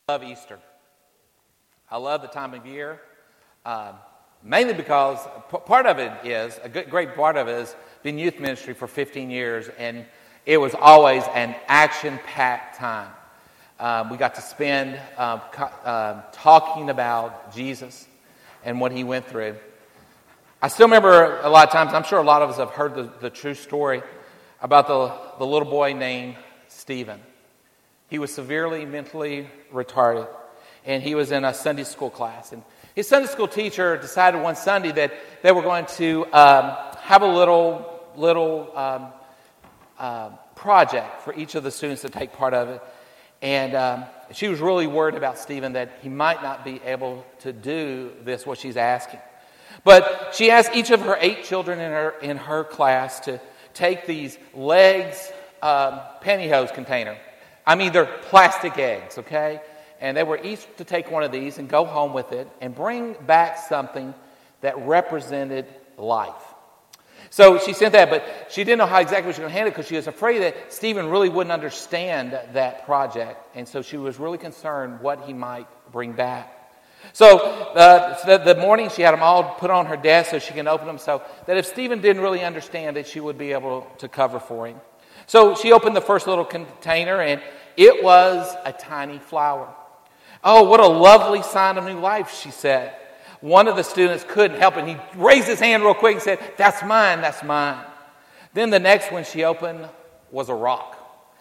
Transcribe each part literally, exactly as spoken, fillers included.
love Easter. I love the time of year, uh, mainly because p- part of it is, a good, great part of it is been youth ministry for fifteen years, and it was always an action-packed time. Uh, we got to spend uh, co- uh, talking about Jesus and what he went through. I still remember a lot of times, I'm sure a lot of us have heard the, the true story about the, the little boy named Stephen. He was severely mentally retarded, and he was in a Sunday school class. And his Sunday school teacher decided one Sunday that they were going to um, have a little little um, uh, project for each of the students to take part of it. And um, she was really worried about Stephen, that he might not be able to do this, what she's asking. But she asked each of her eight children in her in her class to take these legs um, pantyhose container. I mean, they're plastic eggs, okay? And they were each to take one of these and go home with it and bring back something that represented life. So she sent that, but she didn't know how exactly she was going to handle it because she was afraid that Stephen really wouldn't understand that project. And so she was really concerned what he might bring back. So, uh, so the, the morning she had them all put on her desk so she can open them, so that if Stephen didn't really understand it, she would be able to cover for him. So she opened the first little container, and it was a tiny flower. Oh, what a lovely sign of new life, she said. One of the students couldn't help it. He raised his hand real quick and said, "That's mine, that's mine." Then the next one she opened was a rock.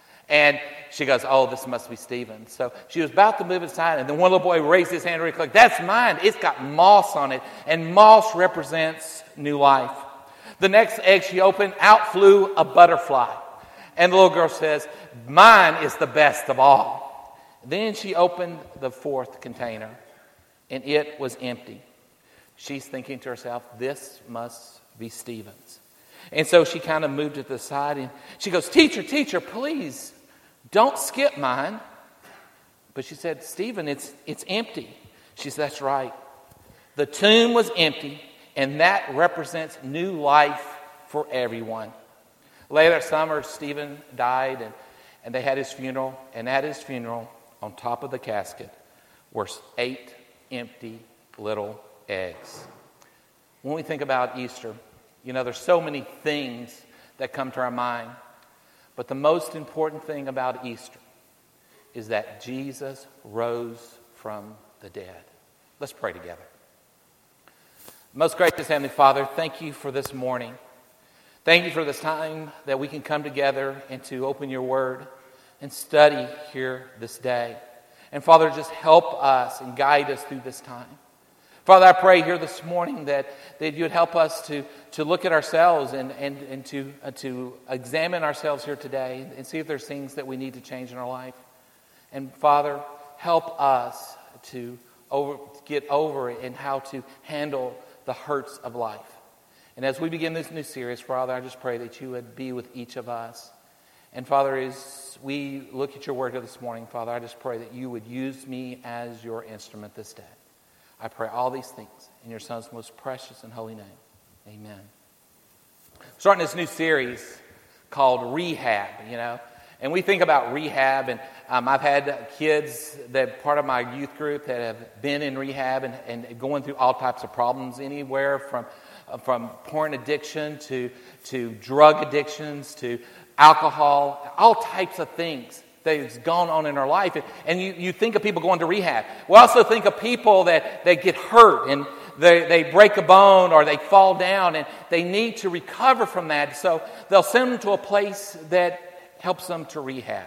And she goes, "Oh, this must be Stephen." So she was about to move it aside, and then one little boy raised his hand real quick. "That's mine. It's got moss on it." And moss represents new life. The next egg she opened, out flew a butterfly. And the little girl says, "Mine is the best of all." Then she opened the fourth container, and it was empty. She's thinking to herself, this must be Stephen's. And so she kind of moved it to the side, and she goes, "Teacher, teacher, please, don't skip mine." But she said, "Stephen, it's it's empty." She said, "That's right. The tomb was empty, and that represents new life for everyone." Later that summer, Stephen died, and, and they had his funeral. And at his funeral, on top of the casket, were eight empty little eggs. When we think about Easter, you know, there's so many things that come to our mind. But the most important thing about Easter is that Jesus rose from the dead. Let's pray together. Most gracious Heavenly Father, thank you for this morning. Thank you for this time that we can come together and to open your word and study here this day. And Father, just help us and guide us through this time. Father, I pray here this morning that, that you would help us to, to look at ourselves and, and, and to, uh, to examine ourselves here today and see if there's things that we need to change in our life. And Father, help us to over, get over it and how to handle the hurts of life. And as we begin this new series, Father, I just pray that you would be with each of us. And Father, as we look at your word here this morning, Father, I just pray that you would use me as your instrument this day. I pray all these things in your Son's most precious and holy name. Amen. Starting this new series called Rehab, you know. And we think about rehab, and um, I've had kids that part of my youth group that have been in rehab and, and going through all types of problems, anywhere from uh, from porn addiction to to drug addictions to alcohol, all types of things that's gone on in our life. And you, you think of people going to rehab. We also think of people that they get hurt and they, they break a bone or they fall down and they need to recover from that. So they'll send them to a place that helps them to rehab.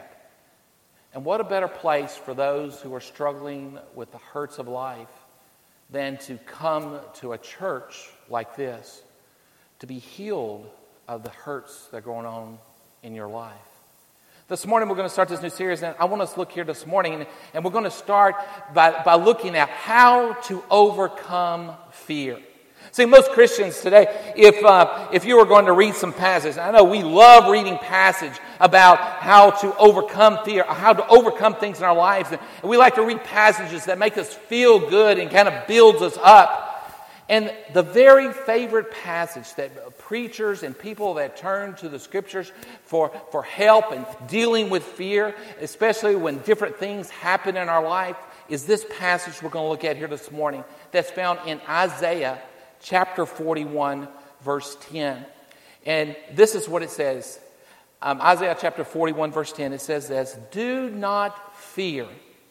And what a better place for those who are struggling with the hurts of life than to come to a church like this to be healed of the hurts that are going on in your life. This morning we're going to start this new series, and I want us to look here this morning, and, and we're going to start by, by looking at how to overcome fear. See, most Christians today, if uh, if you were going to read some passages, I know we love reading passage about how to overcome fear, how to overcome things in our lives, and we like to read passages that make us feel good and kind of builds us up. And the very favorite passage that preachers and people that turn to the Scriptures for, for help and dealing with fear, especially when different things happen in our life, is this passage we're going to look at here this morning that's found in Isaiah chapter forty-one, verse ten. And this is what it says. Um, Isaiah chapter forty-one, verse ten, it says this, "Do not fear,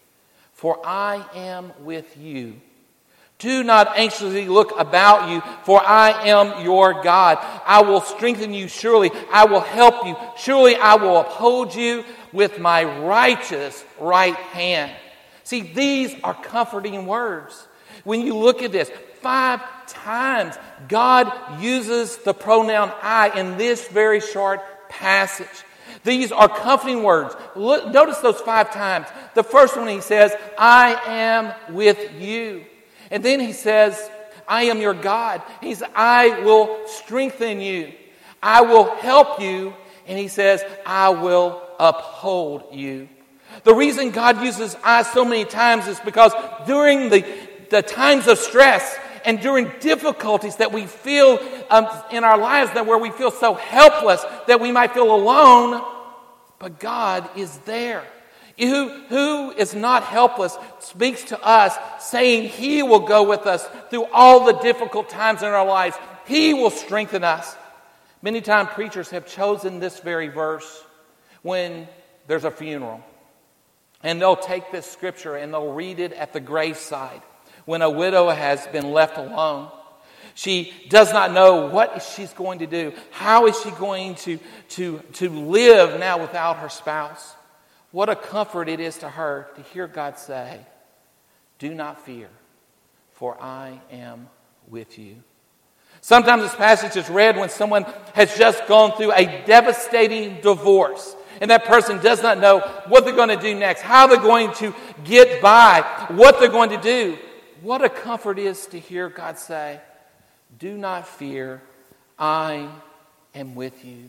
for I am with you. Do not anxiously look about you, for I am your God. I will strengthen you, surely I will help you. Surely I will uphold you with my righteous right hand." See, these are comforting words. When you look at this, five times God uses the pronoun I in this very short passage. These are comforting words. Look, notice those five times. The first one he says, "I am with you." And then he says, "I am your God." He says, "I will strengthen you. I will help you." And he says, "I will uphold you." The reason God uses I so many times is because during the, the times of stress and during difficulties that we feel um, in our lives, that where we feel so helpless that we might feel alone, but God is there. Who, who is not helpless speaks to us saying He will go with us through all the difficult times in our lives. He will strengthen us. Many times preachers have chosen this very verse when there's a funeral. And they'll take this scripture and they'll read it at the graveside when a widow has been left alone. She does not know what she's going to do. How is she going to, to, to live now without her spouse? What a comfort it is to her to hear God say, "Do not fear, for I am with you." Sometimes this passage is read when someone has just gone through a devastating divorce, and that person does not know what they're going to do next, how they're going to get by, what they're going to do. What a comfort it is to hear God say, "Do not fear, I am with you."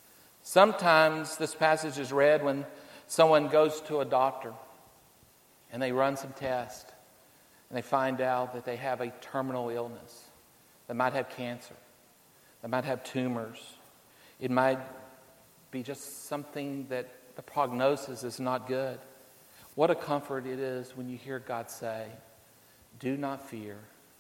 Sometimes this passage is read when someone goes to a doctor and they run some tests and they find out that they have a terminal illness. They might have cancer. They might have tumors. It might be just something that the prognosis is not good. What a comfort it is when you hear God say, "Do not fear,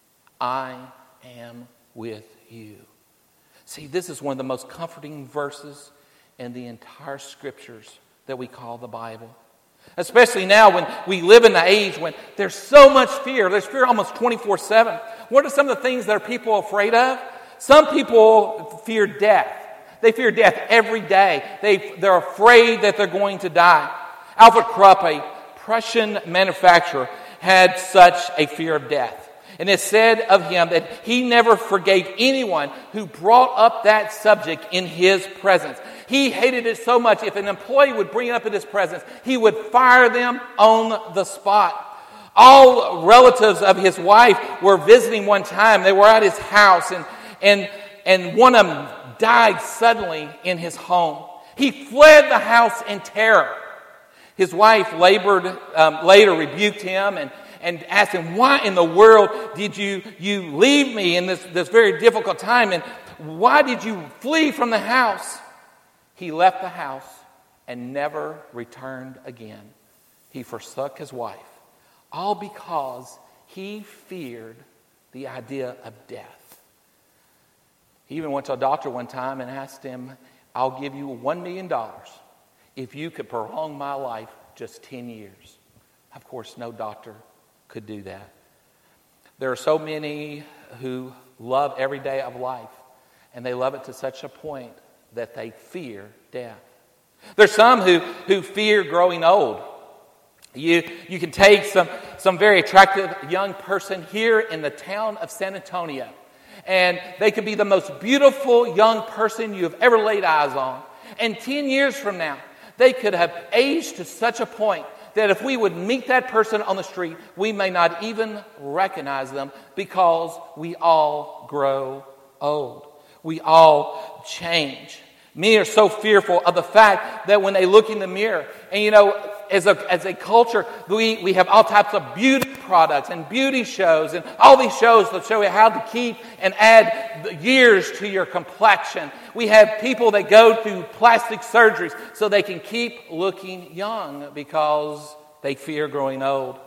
I am with you." See, this is one of the most comforting verses in the entire scriptures that we call the Bible. Especially now when we live in an age when there's so much fear. There's fear almost twenty-four seven. What are some of the things that are people afraid of? Some people fear death. They fear death every day. They, they're afraid that they're going to die. Alfred Krupp, a Prussian manufacturer, had such a fear of death. And it said of him that he never forgave anyone who brought up that subject in his presence. He hated it so much, if an employee would bring it up in his presence, he would fire them on the spot. All relatives of his wife were visiting one time. They were at his house, and, and, and one of them died suddenly in his home. He fled the house in terror. His wife labored, um, later rebuked him and and asked him, "Why in the world did you, you leave me in this, this very difficult time? And why did you flee from the house?" He left the house and never returned again. He forsook his wife, all because he feared the idea of death. He even went to a doctor one time and asked him, "I'll give you one million dollars if you could prolong my life just ten years. Of course, no doctor could do that. There are so many who love every day of life, and they love it to such a point that they fear death. There's some who, who fear growing old. You, you can take some, some very attractive young person here in the town of San Antonio, and they could be the most beautiful young person you have ever laid eyes on. And ten years from now, they could have aged to such a point that if we would meet that person on the street, we may not even recognize them, because we all grow old. We all change. Many are so fearful of the fact that when they look in the mirror, and you know, as a, as a culture, we, we have all types of beauty products and beauty shows and all these shows that show you how to keep and add years to your complexion. We have people that go through plastic surgeries so they can keep looking young because they fear growing old.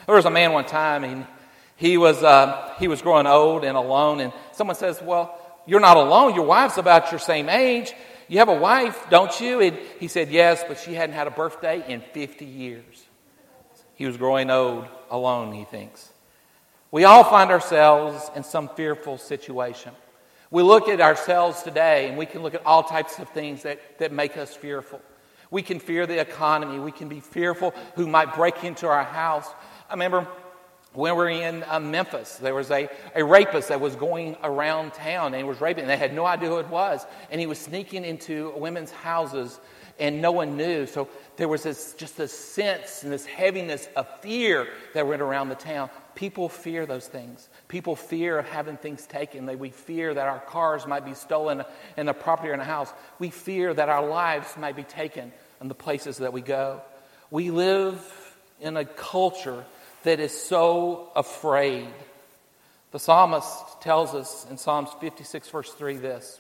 There was a man one time, and he was uh, he was growing old and alone, and someone says, well, you're not alone. Your wife's about your same age. You have a wife, don't you? And he said, yes, but she hadn't had a birthday in fifty years. He was growing old, alone, he thinks. We all find ourselves in some fearful situation. We look at ourselves today, and we can look at all types of things that, that make us fearful. We can fear the economy. We can be fearful who might break into our house. I remember when we were in uh, Memphis, there was a, a rapist that was going around town and he was raping, and they had no idea who it was. And he was sneaking into women's houses, and no one knew. So there was this just this sense and this heaviness of fear that went around the town. People fear those things. People fear of having things taken. They, we fear that our cars might be stolen in the property or in a house. We fear that our lives might be taken in the places that we go. We live in a culture that is so afraid. The psalmist tells us in Psalms fifty-six, verse three, this: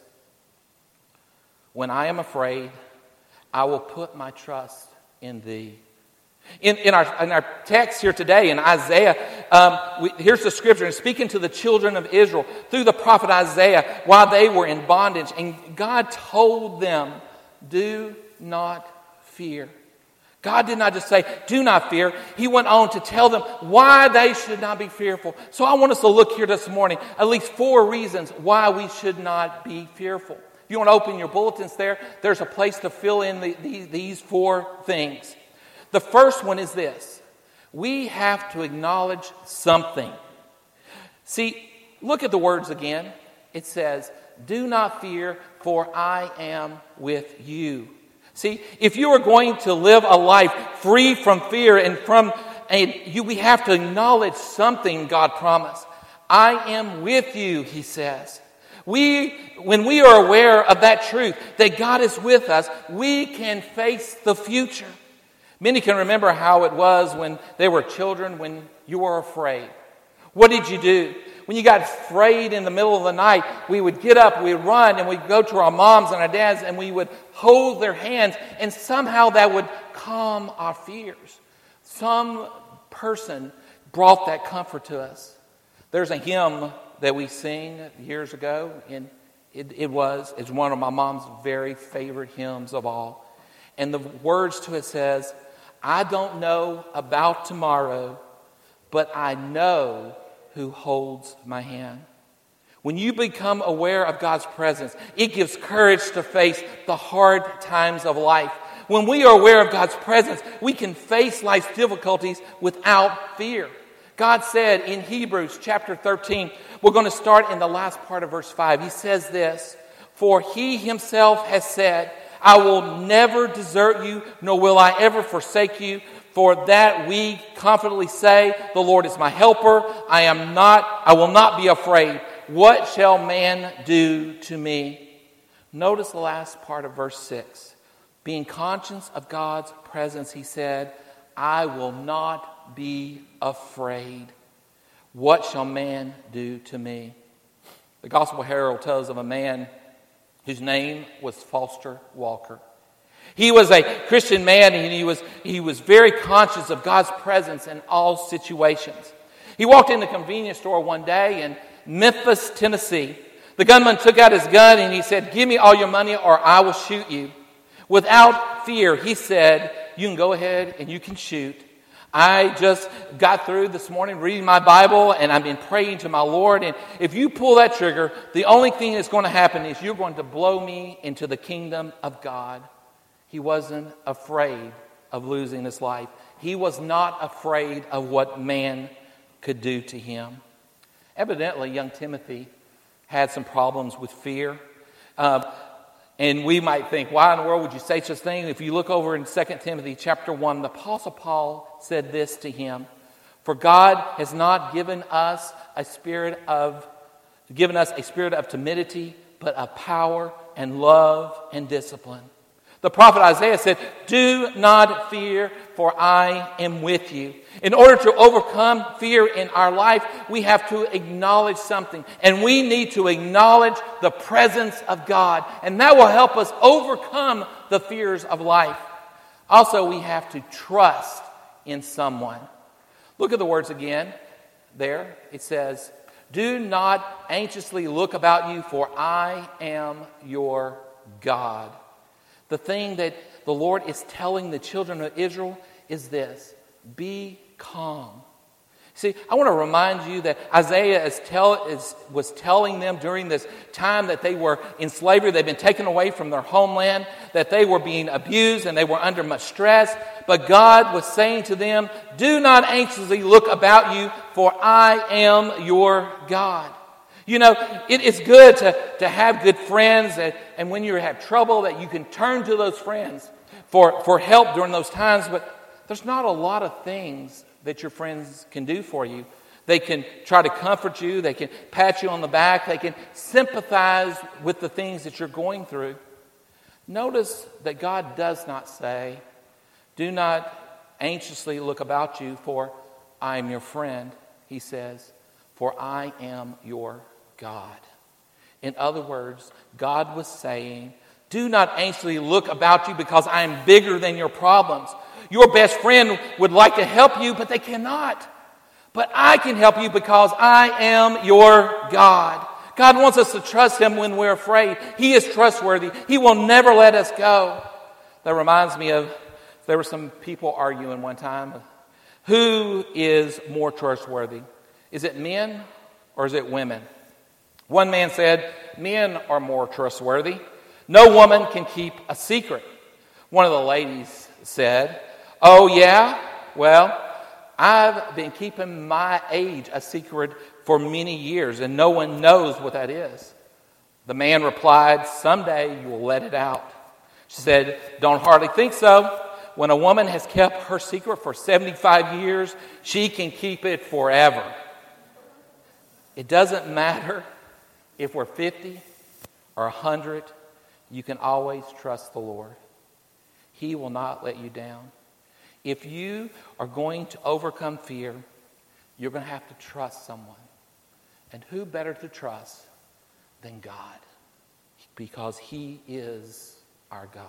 when I am afraid, I will put my trust in thee. In, in, our, in our text here today in Isaiah, um, we, here's the scripture, and speaking to the children of Israel through the prophet Isaiah while they were in bondage. And God told them, do not fear. God did not just say, do not fear. He went on to tell them why they should not be fearful. So I want us to look here this morning, at least four reasons why we should not be fearful. If you want to open your bulletins there, there's a place to fill in the, the, these four things. The first one is this: we have to acknowledge something. See, look at the words again. It says, do not fear, for I am with you. See, if you are going to live a life free from fear and from, and you, we have to acknowledge something God promised. I am with you, he says. We, when we are aware of that truth, that God is with us, we can face the future. Many can remember how it was when they were children, when you were afraid. What did you do? When you got afraid in the middle of the night, we would get up, we would run, and we'd go to our moms and our dads, and we would hold their hands, and somehow that would calm our fears. Some person brought that comfort to us. There's a hymn that we sing years ago, and it, it was, it's one of my mom's very favorite hymns of all. And the words to it says, I don't know about tomorrow, but I know who holds my hand. When you become aware of God's presence, it gives courage to face the hard times of life. When we are aware of God's presence, we can face life's difficulties without fear. God said in Hebrews chapter thirteen, we're going to start in the last part of verse five. He says this: for he himself has said, I will never desert you, nor will I ever forsake you. For that we confidently say, the Lord is my helper. I am not, I will not be afraid. What shall man do to me? Notice the last part of verse six. Being conscious of God's presence, he said, I will not be afraid. What shall man do to me? The Gospel Herald tells of a man whose name was Foster Walker. He was a Christian man, and he was, he was very conscious of God's presence in all situations. He walked in the convenience store one day in Memphis, Tennessee. The gunman took out his gun and he said, give me all your money or I will shoot you. Without fear, he said, you can go ahead and you can shoot. I just got through this morning reading my Bible, and I've been praying to my Lord. And if you pull that trigger, the only thing that's going to happen is you're going to blow me into the kingdom of God. He wasn't afraid of losing his life. He was not afraid of what man could do to him. Evidently, young Timothy had some problems with fear. Uh, And we might think, why in the world would you say such a thing? If you look over in Second Timothy chapter one, the Apostle Paul said this to him: for God has not given us a spirit of given us a spirit of timidity, but of power and love and discipline. The prophet Isaiah said, do not fear, for I am with you. In order to overcome fear in our life, we have to acknowledge something. And we need to acknowledge the presence of God. And that will help us overcome the fears of life. Also, we have to trust in someone. Look at the words again there. It says, do not anxiously look about you, for I am your God. The thing that the Lord is telling the children of Israel is this: be calm. See, I want to remind you that Isaiah is tell, is, was telling them during this time that they were in slavery, they'd been taken away from their homeland, that they were being abused and they were under much stress. But God was saying to them, do not anxiously look about you, for I am your God. You know, it is good to, to have good friends, and, and when you have trouble, that you can turn to those friends for, for help during those times. But there's not a lot of things that your friends can do for you. They can try to comfort you. They can pat you on the back. They can sympathize with the things that you're going through. Notice that God does not say, do not anxiously look about you, for I am your friend. He says, for I am your God. In other words, God was saying, do not anxiously look about you because I am bigger than your problems. Your best friend would like to help you, but they cannot. But I can help you because I am your God. God wants us to trust Him when we're afraid. He is trustworthy. He will never let us go. That reminds me of, there were some people arguing one time. Who is more trustworthy? Is it men or is it women? One man said, men are more trustworthy. No woman can keep a secret. One of the ladies said, oh yeah? Well, I've been keeping my age a secret for many years, and no one knows what that is. The man replied, someday you will let it out. She said, don't hardly think so. When a woman has kept her secret for seventy-five years, she can keep it forever. It doesn't matter if we're fifty or one hundred, you can always trust the Lord. He will not let you down. If you are going to overcome fear, you're going to have to trust someone. And who better to trust than God? Because He is our God.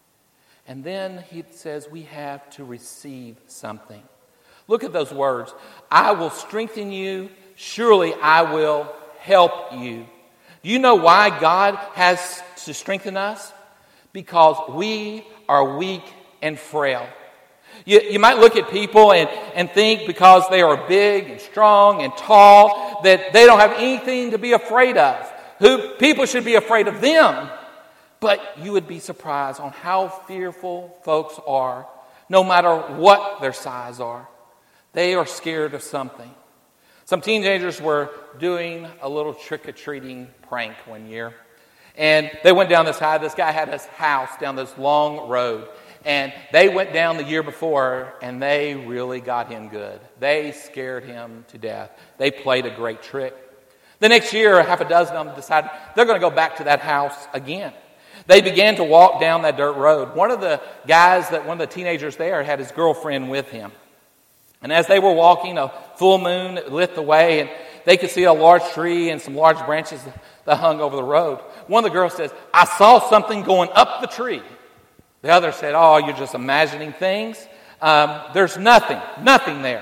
And then He says we have to receive something. Look at those words. I will strengthen you. Surely I will help you. Do you know why God has to strengthen us? Because we are weak and frail. You, you might look at people and, and think because they are big and strong and tall that they don't have anything to be afraid of. Who people should be afraid of them. But you would be surprised on how fearful folks are, no matter what their size are. They are scared of something. Some teenagers were doing a little trick-or-treating prank one year. And they went down this high. This guy had his house down this long road. And they went down the year before, and they really got him good. They scared him to death. They played a great trick. The next year, half a dozen of them decided they're going to go back to that house again. They began to walk down that dirt road. One of the guys, that one of the teenagers there, had his girlfriend with him. And as they were walking, a full moon lit the way, and they could see a large tree and some large branches that hung over the road. One of the girls says, I saw something going up the tree. The other said, oh, you're just imagining things. Um, there's nothing, nothing there.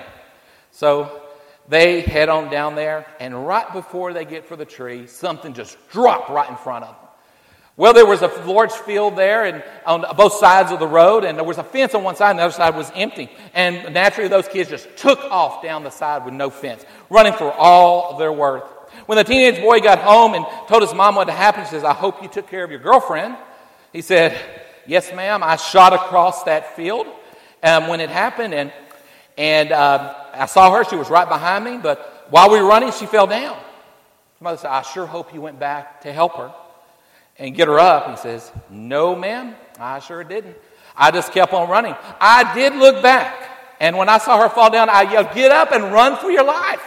So they head on down there, and right before they get for the tree, something just dropped right in front of them. Well, there was a large field there and on both sides of the road, and there was a fence on one side, and the other side was empty. And naturally, those kids just took off down the side with no fence, running for all their worth. When the teenage boy got home and told his mom what had happened, she says, I hope you took care of your girlfriend. He said, yes, ma'am, I shot across that field um, when it happened, and, and uh, I saw her. She was right behind me, but while we were running, she fell down. His mother said, I sure hope you went back to help her and get her up. He says, no, ma'am, I sure didn't. I just kept on running. I did look back, and when I saw her fall down, I yelled, get up and run for your life.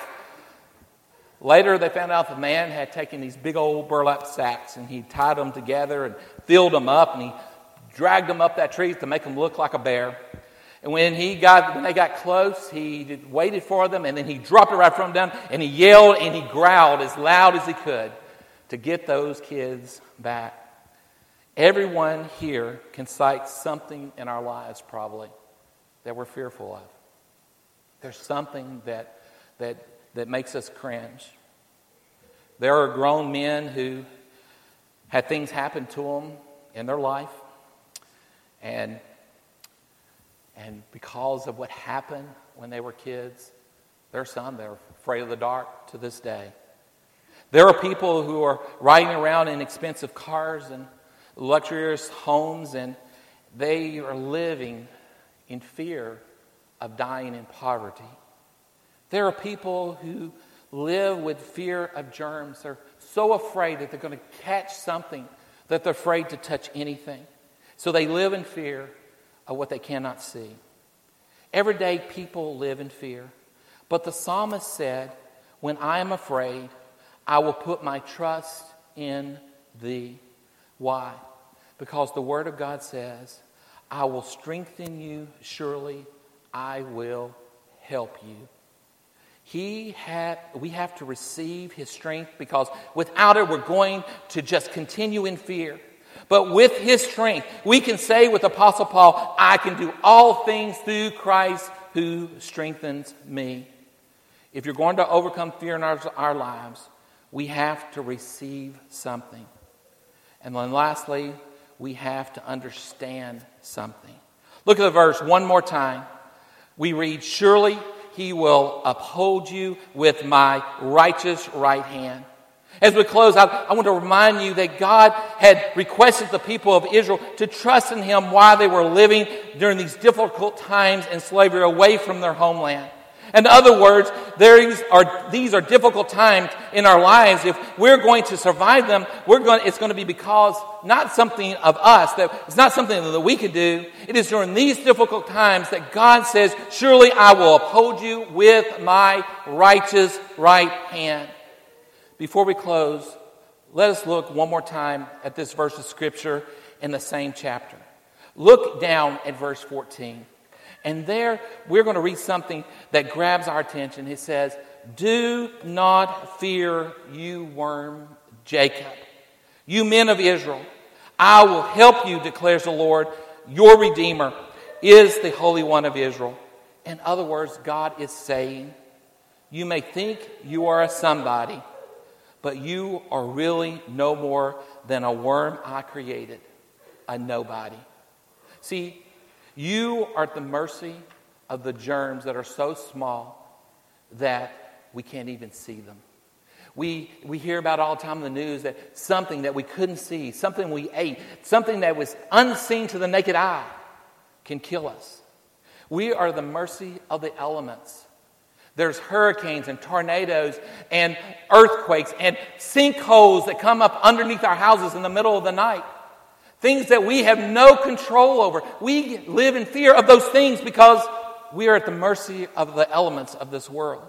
Later, they found out the man had taken these big old burlap sacks, and he tied them together and filled them up, and he dragged them up that tree to make them look like a bear. And when he got, when they got close, he did, waited for them, and then he dropped it right from them down, and he yelled and he growled as loud as he could to get those kids back. Everyone here can cite something in our lives probably that we're fearful of. There's something that, that, that makes us cringe. There are grown men who had things happen to them in their life, and, and because of what happened when they were kids, there are some that are afraid of the dark to this day. There are people who are riding around in expensive cars and luxurious homes, and they are living in fear of dying in poverty. There are people who live with fear of germs. They're so afraid that they're going to catch something that they're afraid to touch anything. So they live in fear of what they cannot see. Everyday people live in fear. But the psalmist said, when I am afraid, I will put my trust in thee. Why? Because the Word of God says, I will strengthen you, surely I will help you. He had, we have to receive His strength, because without it we're going to just continue in fear. But with His strength, we can say with Apostle Paul, I can do all things through Christ who strengthens me. If you're going to overcome fear in our, our lives, we have to receive something. And then lastly, we have to understand something. Look at the verse one more time. We read, surely He will uphold you with my righteous right hand. As we close out, I want to remind you that God had requested the people of Israel to trust in Him while they were living during these difficult times in slavery away from their homeland. In other words, these are, these are difficult times in our lives. If we're going to survive them, we're going, it's going to be because not something of us, that it's not something that we could do. It is during these difficult times that God says, surely I will uphold you with my righteous right hand. Before we close, let us look one more time at this verse of Scripture in the same chapter. Look down at verse fourteen. And there, we're going to read something that grabs our attention. It says, do not fear, you worm Jacob. You men of Israel, I will help you, declares the Lord. Your Redeemer is the Holy One of Israel. In other words, God is saying, you may think you are a somebody, but you are really no more than a worm I created, a nobody. See, you are at the mercy of the germs that are so small that we can't even see them. We, we hear about all the time in the news that something that we couldn't see, something we ate, something that was unseen to the naked eye can kill us. We are at the mercy of the elements. There's hurricanes and tornadoes and earthquakes and sinkholes that come up underneath our houses in the middle of the night. Things that we have no control over. We live in fear of those things because we are at the mercy of the elements of this world.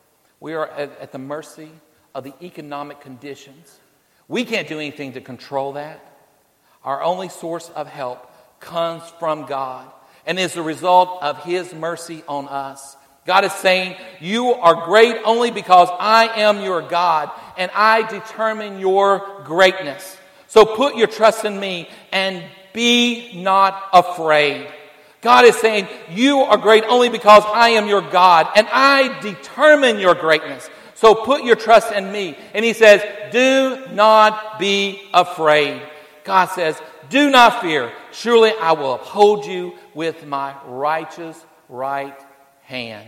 We are at, at the mercy of the economic conditions. We can't do anything to control that. Our only source of help comes from God and is the result of His mercy on us. God is saying, you are great only because I am your God and I determine your greatness. So put your trust in me and be not afraid. God is saying, you are great only because I am your God and I determine your greatness. So put your trust in me. And He says, do not be afraid. God says, do not fear. Surely I will uphold you with my righteous right hand.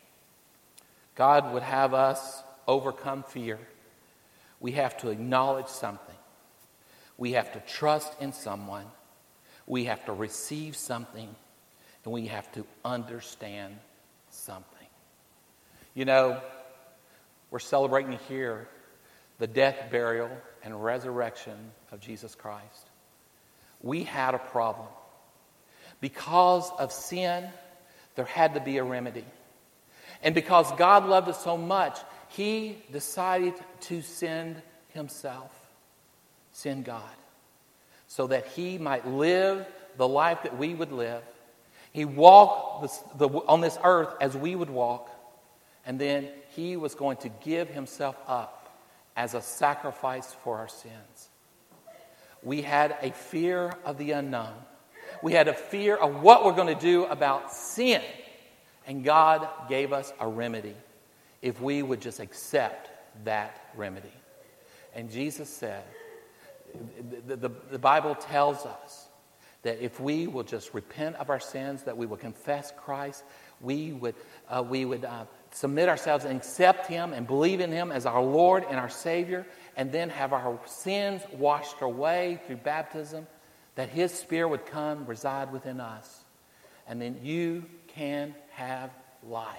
God would have us overcome fear. We have to acknowledge something. We have to trust in someone. We have to receive something. And we have to understand something. You know, we're celebrating here the death, burial, and resurrection of Jesus Christ. We had a problem. Because of sin, there had to be a remedy. And because God loved us so much, He decided to send Himself. Send God, so that He might live the life that we would live. He walked this, the, on this earth as we would walk, and then He was going to give Himself up as a sacrifice for our sins. We had a fear of the unknown. We had a fear of what we're going to do about sin. And God gave us a remedy if we would just accept that remedy. And Jesus said, the, the, the Bible tells us that if we will just repent of our sins, that we will confess Christ, we would, uh, we would uh, submit ourselves and accept Him and believe in Him as our Lord and our Savior, and then have our sins washed away through baptism, that His Spirit would come, reside within us. And then you can have life.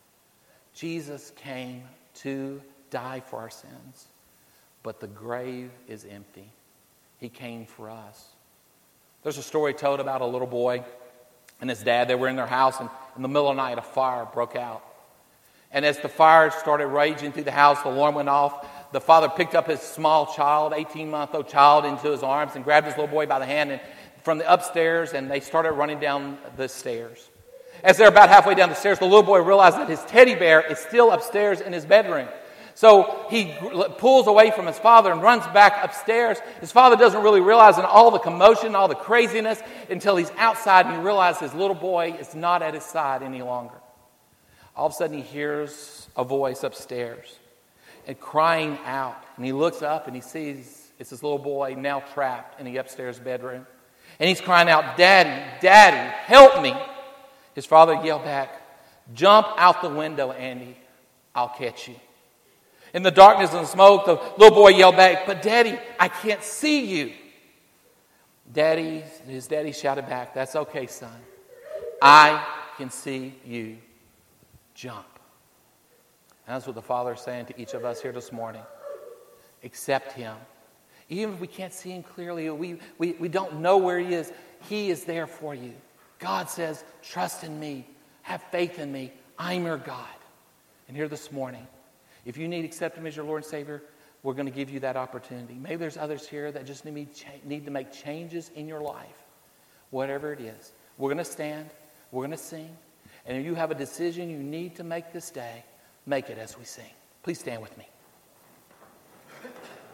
Jesus came to die for our sins, but the grave is empty. He came for us. There's a story told about a little boy and his dad. They were in their house, and in the middle of the night, a fire broke out. And as the fire started raging through the house, the alarm went off. The father picked up his small child, eighteen-month-old child, into his arms and grabbed his little boy by the hand and from the upstairs, and they started running down the stairs. As they're about halfway down the stairs, the little boy realized that his teddy bear is still upstairs in his bedroom. So he pulls away from his father and runs back upstairs. His father doesn't really realize in all the commotion, all the craziness, until he's outside and he realizes his little boy is not at his side any longer. All of a sudden he hears a voice upstairs and crying out. And he looks up and he sees it's his little boy now trapped in the upstairs bedroom. And he's crying out, "Daddy, Daddy, help me." His father yelled back, "Jump out the window, Andy. I'll catch you." In the darkness and the smoke, the little boy yelled back, "But Daddy, I can't see you." Daddy, his daddy shouted back, "That's okay, son. I can see you. Jump." And that's what the Father is saying to each of us here this morning. Accept Him. Even if we can't see Him clearly, we, we, we don't know where He is, He is there for you. God says, trust in me. Have faith in me. I'm your God. And here this morning, if you need to accept Him as your Lord and Savior, we're going to give you that opportunity. Maybe there's others here that just need, need to make changes in your life. Whatever it is. We're going to stand. We're going to sing. And if you have a decision you need to make this day, make it as we sing. Please stand with me.